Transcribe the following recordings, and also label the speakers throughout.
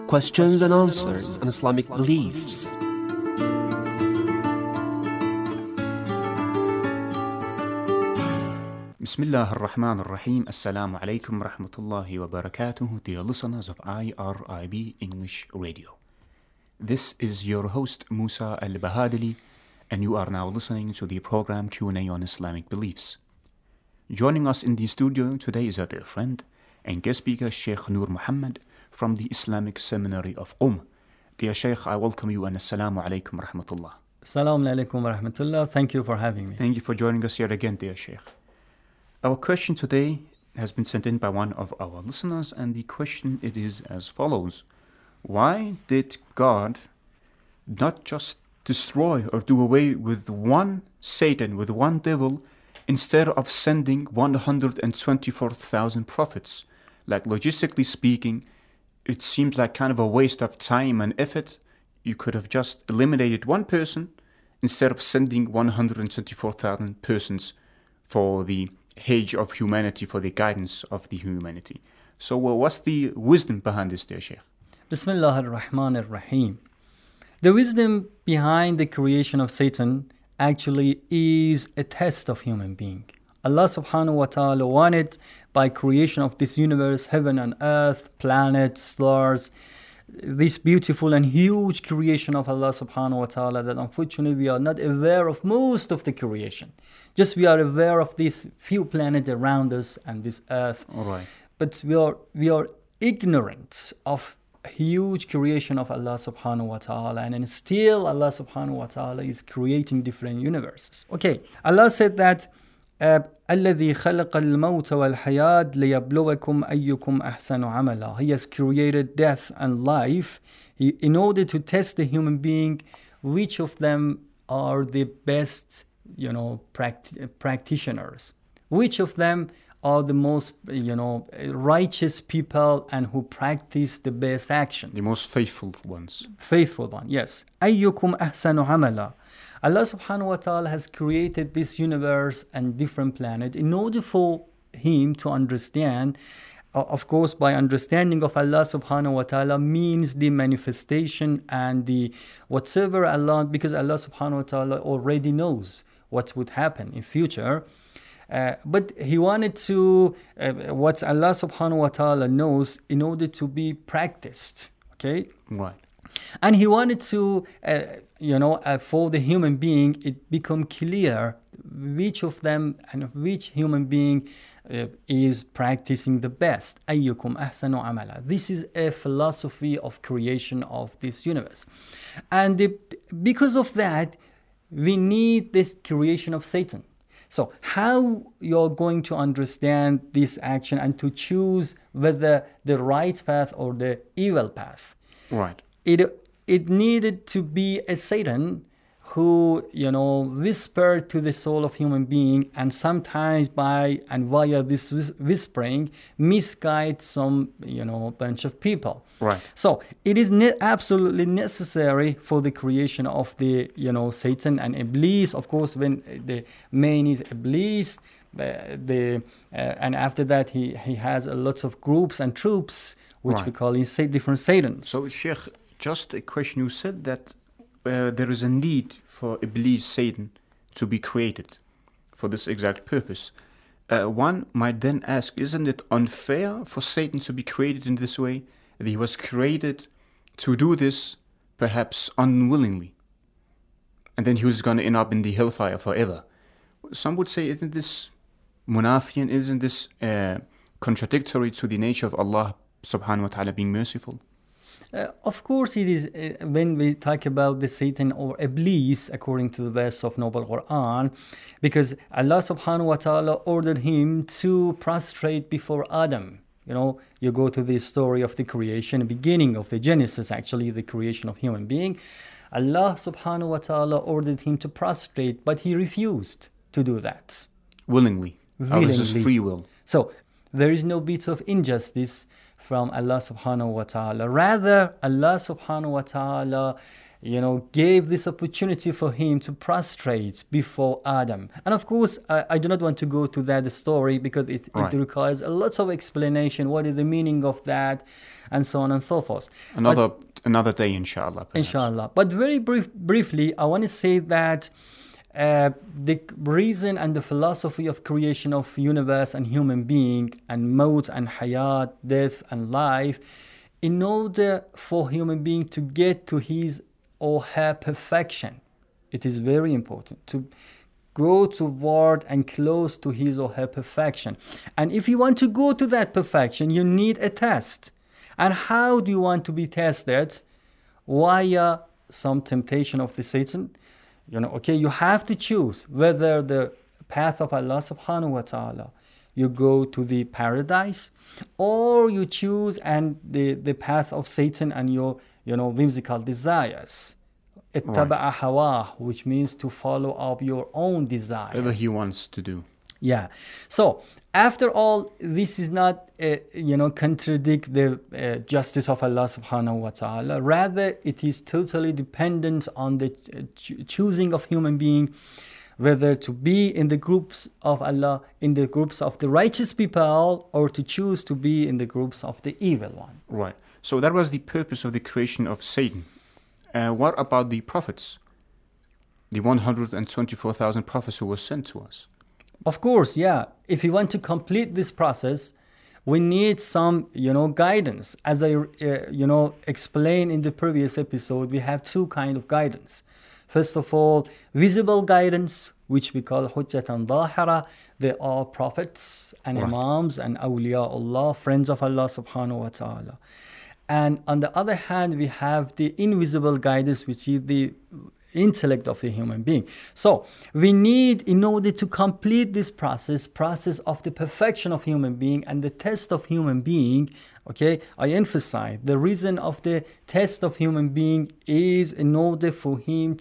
Speaker 1: questions and answers on Islamic beliefs.
Speaker 2: Bismillah ar-Rahman ar-Rahim. Assalamu alaikum rahmatullahi wa barakatuh, dear listeners of IRIB English Radio. This is your host Musa Al-Bahadili, and you are now listening to the program Q&A on Islamic beliefs. Joining us in the studio today is our dear friend and guest speaker Sheikh Noor Muhammad from the Islamic Seminary of Qom. Dear Sheikh, I welcome you and Assalamu alaikum rahmatullah.
Speaker 3: Assalamu alaikum wa rahmatullah. Thank you for having me.
Speaker 2: Thank you for joining us here again, dear Sheikh. Our question today has been sent in by one of our listeners, and the question it is as follows. Why did God not just destroy or do away with one Satan, with one devil, instead of sending 124,000 prophets? Like, logistically speaking, it seems like kind of a waste of time and effort. You could have just eliminated one person instead of sending 124,000 persons for the age of humanity, for the guidance of the humanity. So what's the wisdom behind this, dear Sheikh?
Speaker 3: Bismillah ar-Rahman ar-Rahim. The wisdom behind the creation of Satan actually is a test of human being. Allah subhanahu wa ta'ala wanted, by creation of this universe, heaven and earth, planets, stars, this beautiful and huge creation of Allah subhanahu wa ta'ala, that unfortunately we are not aware of most of the creation. Just we are aware of these few planets around us and this earth.
Speaker 2: All right.
Speaker 3: But we are ignorant of huge creation of Allah subhanahu wa ta'ala, and then still Allah subhanahu wa ta'ala is creating different universes. Okay, Allah said that الذي خلق الموت والحياة ليبلوكم أيكم أحسن عملا. He has created death and life in order to test the human being, which of them are the best, practitioners, which of them are the most, righteous people and who practice the best action.
Speaker 2: The most faithful ones.
Speaker 3: Faithful one, yes. أيكم أحسن عملا. Allah subhanahu wa ta'ala has created this universe and different planets in order for him to understand. Of course, by understanding of Allah subhanahu wa ta'ala means the manifestation and the whatever Allah, because Allah subhanahu wa ta'ala already knows what would happen in future. But he wanted to, what Allah subhanahu wa ta'ala knows in order to be practiced. Okay?
Speaker 2: Right.
Speaker 3: And he wanted to, for the human being, it become clear which of them and which human being is practicing the best. أَيُّكُمْ أَحْسَنُ عَمَلًا. This is a philosophy of creation of this universe. And because of that, we need this creation of Satan. So how you're going to understand this action and to choose whether the right path or the evil path?
Speaker 2: Right.
Speaker 3: It needed to be a Satan who, whispered to the soul of human being, and sometimes via this whispering misguide some, bunch of people.
Speaker 2: Right.
Speaker 3: So it is absolutely necessary for the creation of the, Satan and Iblis. Of course, when the main is Iblis, and after that he has a lot of groups and troops, which
Speaker 2: right.
Speaker 3: we call different Satans.
Speaker 2: So, Sheikh, just a question. You said that there is a need for Iblis, Satan, to be created for this exact purpose. One might then ask, isn't it unfair for Satan to be created in this way? That he was created to do this, perhaps unwillingly. And then he was going to end up in the hellfire forever. Some would say, isn't this munafiyan? Isn't this contradictory to the nature of Allah subhanahu wa ta'ala being merciful?
Speaker 3: Of course it is. When we talk about the Satan or Iblis, according to the verse of Noble Quran, because Allah subhanahu wa ta'ala ordered him to prostrate before Adam. You go to the story of the creation, beginning of the Genesis, actually the creation of human being. Allah subhanahu wa ta'ala ordered him to prostrate, but he refused to do that.
Speaker 2: Willingly. Out of his free will.
Speaker 3: So there is no bit of injustice from Allah subhanahu wa ta'ala. Rather, Allah subhanahu wa ta'ala, gave this opportunity for him to prostrate before Adam. And of course, I do not want to go to that story because it requires a lot of explanation. What is the meaning of that? And so on and so forth.
Speaker 2: Another day, inshallah. Perhaps.
Speaker 3: Inshallah. But very briefly, I want to say that the reason and the philosophy of creation of universe and human being and maut and hayat, death and life, in order for human being to get to his or her perfection, it is very important to go toward and close to his or her perfection. And if you want to go to that perfection, you need a test. And how do you want to be tested? Via some temptation of the Satan. You have to choose whether the path of Allah subhanahu wa ta'ala, you go to the paradise, or you choose and the path of Satan and your whimsical desires. Ittaba'a hawa, which means to follow up your own desire.
Speaker 2: Whatever he wants to do.
Speaker 3: Yeah. So after all, this is not contradict the justice of Allah subhanahu wa ta'ala. Rather, it is totally dependent on the choosing of human being, whether to be in the groups of Allah, in the groups of the righteous people, or to choose to be in the groups of the evil one.
Speaker 2: Right. So that was the purpose of the creation of Satan. What about the prophets? The 124,000 prophets who were sent to us?
Speaker 3: Of course, yeah. If you want to complete this process, we need some, guidance. As I, explained in the previous episode, we have two kinds of guidance. First of all, visible guidance, which we call hujjatan dhahira. They are prophets and imams and awliyaullah, friends of Allah subhanahu wa ta'ala. And on the other hand, we have the invisible guidance, which is the intellect of the human being. So we need, in order to complete this process of the perfection of human being and the test of human being, I emphasize the reason of the test of human being is in order for him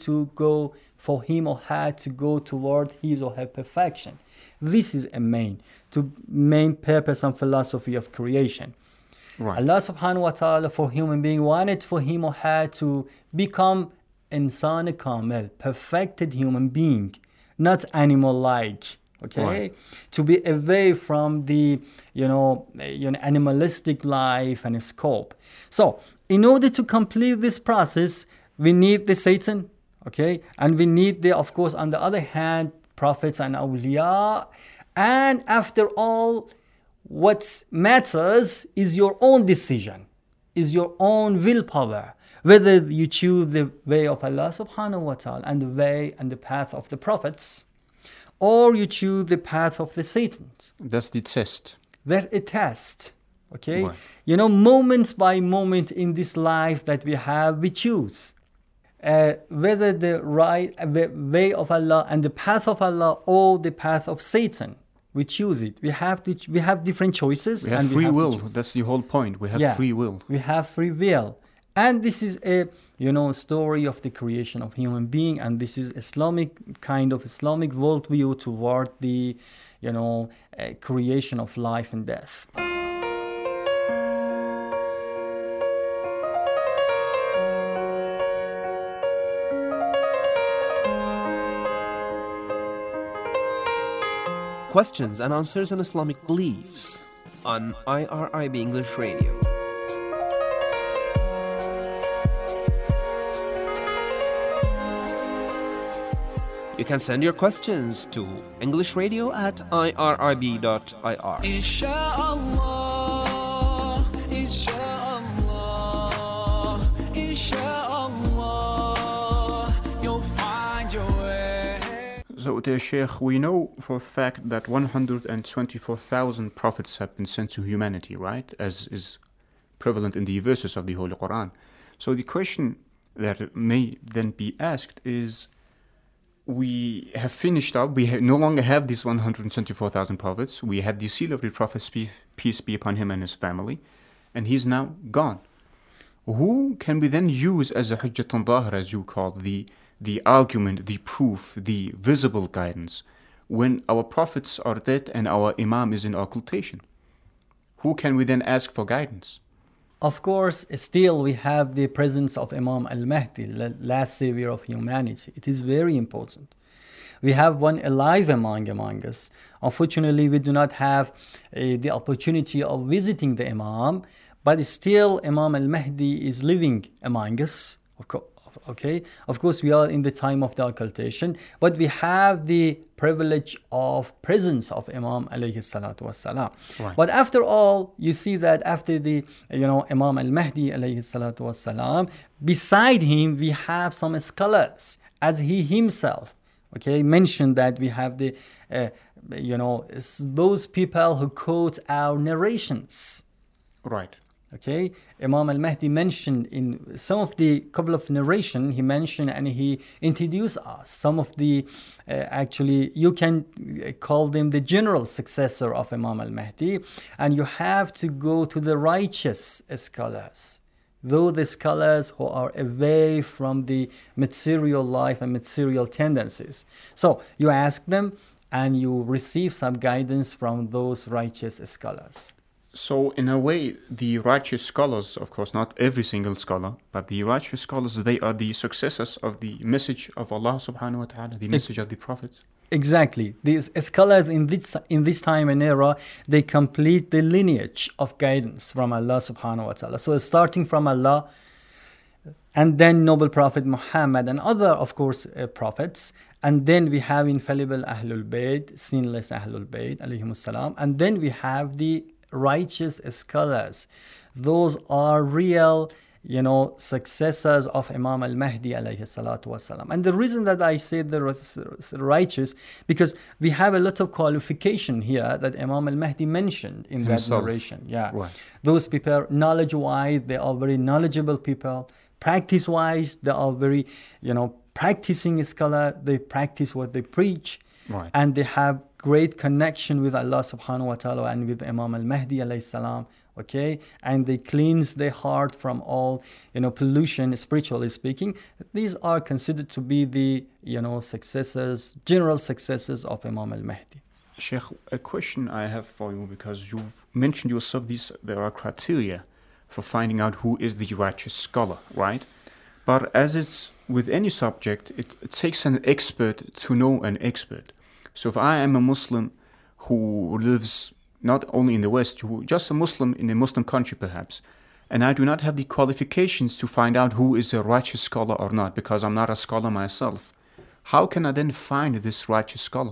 Speaker 3: or her to go toward his or her perfection. This is a main purpose and philosophy of creation. Right. Allah subhanahu wa ta'ala for human being wanted for him or her to become insan kamil, perfected human being, not animal-like. Right. To be away from the animalistic life and scope. So in order to complete this process, we need the Satan, and we need of course, on the other hand, prophets and awliya. And after all, what matters is your own decision, is your own willpower, whether you choose the way of Allah subhanahu wa ta'ala and the way and the path of the prophets, or you choose the path of the Satan.
Speaker 2: That's the test.
Speaker 3: That's a test.
Speaker 2: Right.
Speaker 3: Moment by moment in this life that we have, we choose whether the way of Allah and the path of Allah or the path of Satan. We choose it. We have different choices.
Speaker 2: We have free will. That's the whole point. We have free will.
Speaker 3: We have free will. And this is a story of the creation of human being, and this is Islamic worldview toward the creation of life and death.
Speaker 1: Questions and answers on Islamic beliefs on IRIB English Radio. You can send your questions to englishradio@irib.ir.
Speaker 4: Inshallah, inshallah, inshallah, you'll find your way.
Speaker 2: So, dear Sheikh, we know for a fact that 124,000 prophets have been sent to humanity, right? As is prevalent in the verses of the Holy Quran. So the question that may then be asked is, we have finished up, no longer have these 124,000 prophets. We had the seal of the Prophet, peace be upon him and his family, and he's now gone. Who can we then use as a hujjatun dhahir, as you call the argument, the proof, the visible guidance, when our prophets are dead and our imam is in occultation? who can we then ask for guidance?
Speaker 3: Of course, still we have the presence of Imam al-Mahdi, the last savior of humanity. It is very important. We have one alive among us. Unfortunately, we do not have the opportunity of visiting the Imam, but still Imam al-Mahdi is living among us. Okay, of course we are in the time of the occultation, but we have the privilege of presence of Imam alayhi salatu wassalam.
Speaker 2: Right.
Speaker 3: But after all, you see that after the Imam al-Mahdi alayhi salatu wassalam, beside him we have some scholars, as he himself mentioned that we have the those people who quote our narrations.
Speaker 2: Right.
Speaker 3: Okay, Imam al-Mahdi mentioned in some of the couple of narration, he mentioned and he introduced us some of the, actually you can call them the general successor of Imam al-Mahdi, and you have to go to the righteous scholars, though the scholars who are away from the material life and material tendencies. So you ask them and you receive some guidance from those righteous scholars.
Speaker 2: So in a way, the righteous scholars, of course, not every single scholar, but the righteous scholars, they are the successors of the message of Allah subhanahu wa ta'ala, the message of the Prophet.
Speaker 3: Exactly. These scholars in this time and era, they complete the lineage of guidance from Allah subhanahu wa ta'ala. So starting from Allah, and then noble Prophet Muhammad and other, of course, prophets. And then we have infallible Ahlul Bayt, sinless Ahlul Bayt, alayhimus salam. And then we have the righteous scholars. Those are real, successors of Imam al-Mahdi alayhi salatu wasalam. And the reason that I say the righteous, because we have a lot of qualification here that Imam al-Mahdi mentioned in that narration. Yeah.
Speaker 2: Right.
Speaker 3: Those people, knowledge-wise, they are very knowledgeable people. Practice-wise, they are very, practicing scholar. They practice what they preach.
Speaker 2: Right.
Speaker 3: And they have great connection with Allah subhanahu wa ta'ala and with Imam al-Mahdi alayhi salam, and they cleanse their heart from all, pollution, spiritually speaking. These are considered to be the, successors, general successors of Imam al-Mahdi.
Speaker 2: Sheikh, a question I have for you, because you've mentioned yourself there are criteria for finding out who is the righteous scholar, right? But as it's with any subject, it takes an expert to know an expert. So if I am a Muslim who lives not only in the West, just a Muslim in a Muslim country perhaps, and I do not have the qualifications to find out who is a righteous scholar or not, because I'm not a scholar myself, how can I then find this righteous scholar?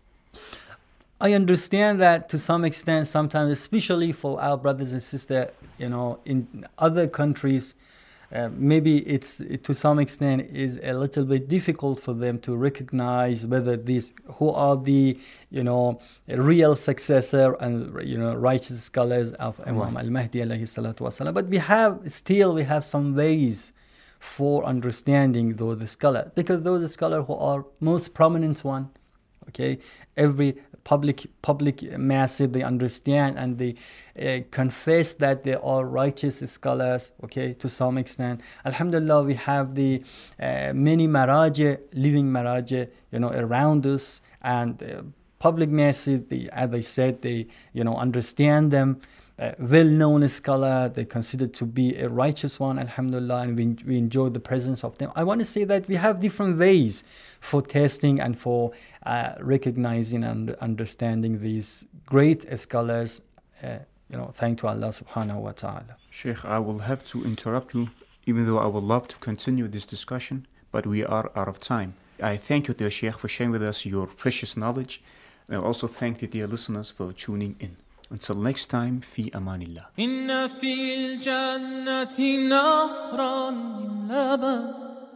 Speaker 3: I understand that to some extent, sometimes, especially for our brothers and sisters, in other countries, maybe it's to some extent is a little bit difficult for them to recognize whether who are the real successor and righteous scholars of Imam al-Mahdi alayhi salatu wasalam. But we have some ways for understanding those scholars, because those scholars who are most prominent one, every public masses, they understand and they confess that they are righteous scholars, to some extent. Alhamdulillah, we have the many living maraji, around us, and public masses, as I said, they, understand them. Well-known scholar, they consider to be a righteous one, alhamdulillah, and we enjoy the presence of them. I want to say that we have different ways for testing and for recognizing and understanding these great scholars, thanks to Allah subhanahu wa ta'ala.
Speaker 2: Sheikh, I will have to interrupt you, even though I would love to continue this discussion, but we are out of time. I thank you, dear Sheikh, for sharing with us your precious knowledge, and I also thank the dear listeners for tuning in. Until next time, في أمان الله.
Speaker 4: إن في الجنة نهرا من لبن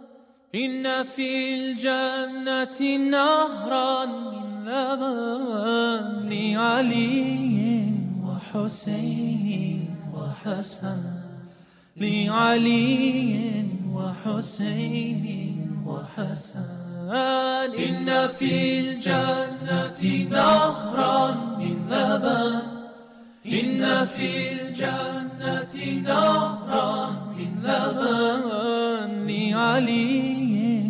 Speaker 4: إن في الجنة نهرا من لبن لعلي وحسين وحسن لعلي وحسين وحسن إن في الجنة نهرا من لبن إن في الجنة نهرا من لبن لعلي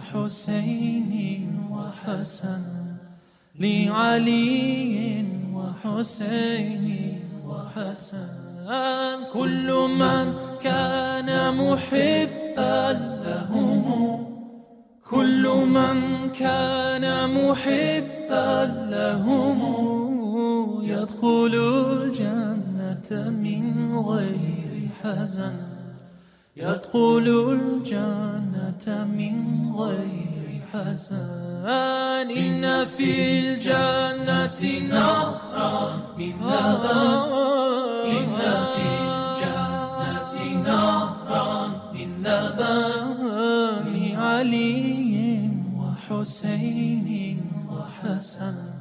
Speaker 4: وحسين وحسن لعلي وحسين وحسن حسن كل من كان محبا لهم كل من كان محبا لهم يدخل الجنة من غير حزن يدخل الجنة من غير حزن إن في الجنة نهرا من لبن إن في الجنة نهرا من لبن علي وحسين وحسن